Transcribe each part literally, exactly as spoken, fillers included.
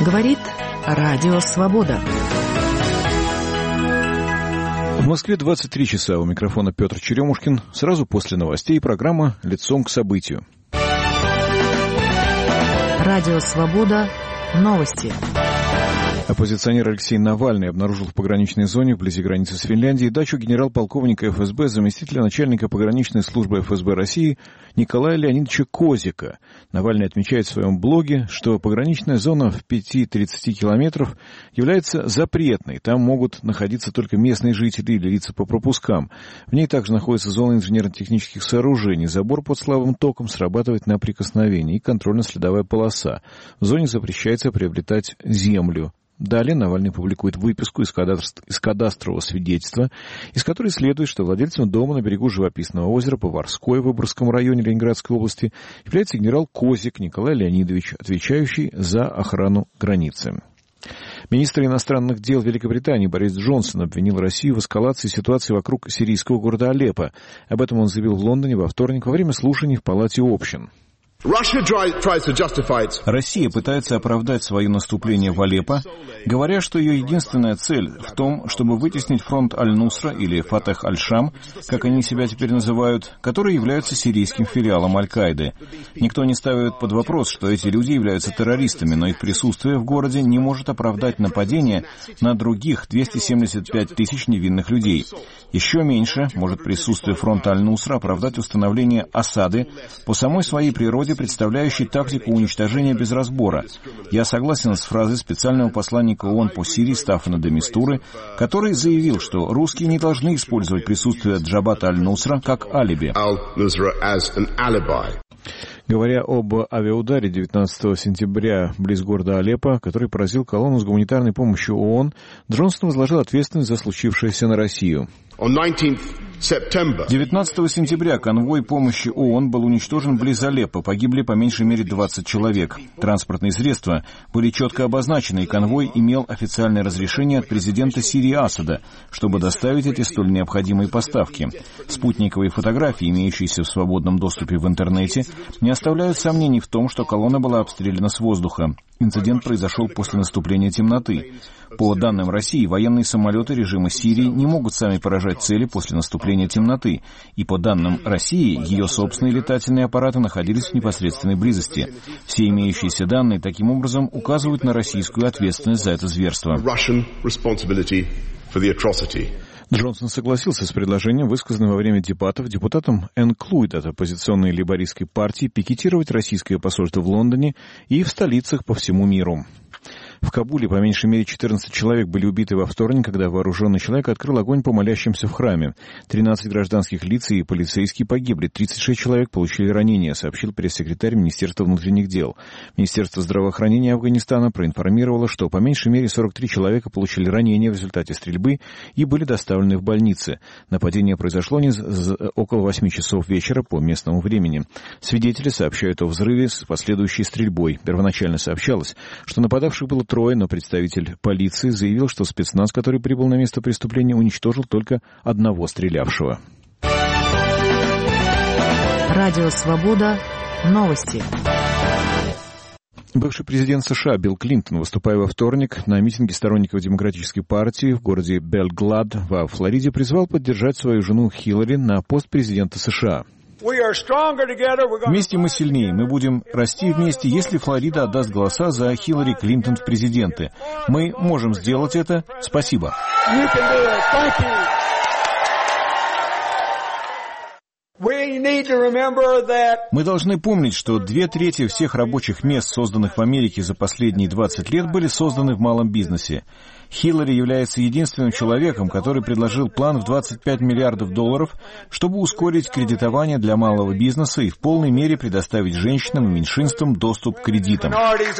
Говорит Радио Свобода. В Москве двадцать три часа. У микрофона Петр Черемушкин. Сразу после новостей программа «Лицом к событию». Радио Свобода. Новости. Оппозиционер Алексей Навальный обнаружил в пограничной зоне вблизи границы с Финляндией дачу генерал-полковника эф эс бэ, заместителя начальника пограничной службы эф эс бэ России Николая Леонидовича Козика. Навальный отмечает в своем блоге, что пограничная зона в пяти-тридцати километров является запретной. Там могут находиться только местные жители или лица по пропускам. В ней также находится зона инженерно-технических сооружений. Забор под слабым током срабатывает на прикосновение и контрольно-следовая полоса. В зоне запрещается приобретать землю. Далее Навальный публикует выписку из, кадастр... из кадастрового свидетельства, из которой следует, что владельцем дома на берегу живописного озера Поварской в Выборгском районе Ленинградской области является генерал Козик Николай Леонидович, отвечающий за охрану границы. Министр иностранных дел Великобритании Борис Джонсон обвинил Россию в эскалации ситуации вокруг сирийского города Алеппо. Об этом он заявил в Лондоне во вторник во время слушаний в Палате общин. Россия пытается оправдать свое наступление в Алеппо, говоря, что ее единственная цель в том, чтобы вытеснить фронт Аль-Нусра или Фатах Аль-Шам, как они себя теперь называют, которые являются сирийским филиалом Аль-Каиды. Никто не ставит под вопрос, что эти люди являются террористами, но их присутствие в городе не может оправдать нападение на других двести семьдесят пять тысяч невинных людей. Еще меньше может присутствие фронта Аль-Нусра оправдать установление осады по самой своей природе, представляющий тактику уничтожения без разбора. Я согласен с фразой специального посланника ООН по Сирии Стаффана де Мистуры, который заявил, что русские не должны использовать присутствие Джабата Аль-Нусра как алиби. Говоря об авиаударе девятнадцатого сентября близ города Алеппо, который поразил колонну с гуманитарной помощью ООН, Джонсон возложил ответственность за случившееся на Россию. девятнадцатого сентября конвой помощи ООН был уничтожен близ Алеппо. Погибли по меньшей мере двадцать человек. Транспортные средства были четко обозначены, и конвой имел официальное разрешение от президента Сирии Асада, чтобы доставить эти столь необходимые поставки. Спутниковые фотографии, имеющиеся в свободном доступе в интернете, не оставляют сомнений в том, что колонна была обстреляна с воздуха. Инцидент произошел после наступления темноты. По данным России, военные самолеты режима Сирии не могут сами поражать цели после наступления темноты, и по данным России, ее собственные летательные аппараты находились в непосредственной близости. Все имеющиеся данные таким образом указывают на российскую ответственность за это зверство. Джонсон согласился с предложением, высказанным во время дебатов депутатом Энн Клуид от оппозиционной лейбористской партии, пикетировать российское посольство в Лондоне и в столицах по всему миру. В Кабуле по меньшей мере четырнадцать человек были убиты во вторник, когда вооруженный человек открыл огонь по молящимся в храме. тринадцать гражданских лиц и полицейские погибли, тридцать шесть человек получили ранения, сообщил пресс-секретарь Министерства внутренних дел. Министерство здравоохранения Афганистана проинформировало, что по меньшей мере сорок три человека получили ранения в результате стрельбы и были доставлены в больницы. Нападение произошло около восьми часов вечера по местному времени. Свидетели сообщают о взрыве с последующей стрельбой. Первоначально сообщалось, что нападавших было трое, но представитель полиции заявил, что спецназ, который прибыл на место преступления, уничтожил только одного стрелявшего. Радио Свобода. Новости. Бывший президент США Билл Клинтон, выступая во вторник на митинге сторонников Демократической партии в городе Белград во Флориде, призвал поддержать свою жену Хиллари на пост президента США. Вместе мы сильнее. Мы будем расти вместе, если Флорида отдаст голоса за Хиллари Клинтон в президенты. Мы можем сделать это. Спасибо. Мы должны помнить, что две трети всех рабочих мест, созданных в Америке за последние двадцать лет, были созданы в малом бизнесе. Хиллари является единственным человеком, который предложил план в двадцать пять миллиардов долларов, чтобы ускорить кредитование для малого бизнеса и в полной мере предоставить женщинам и меньшинствам доступ к кредитам.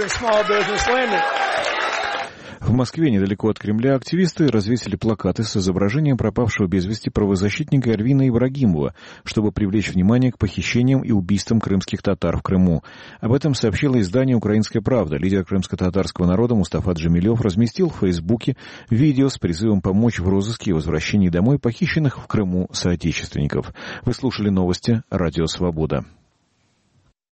В Москве, недалеко от Кремля, активисты развесили плакаты с изображением пропавшего без вести правозащитника Эрвина Ибрагимова, чтобы привлечь внимание к похищениям и убийствам крымских татар в Крыму. Об этом сообщило издание «Украинская правда». Лидер крымско-татарского народа Мустафа Джемилев разместил в Фейсбуке видео с призывом помочь в розыске и возвращении домой похищенных в Крыму соотечественников. Вы слушали новости «Радио Свобода».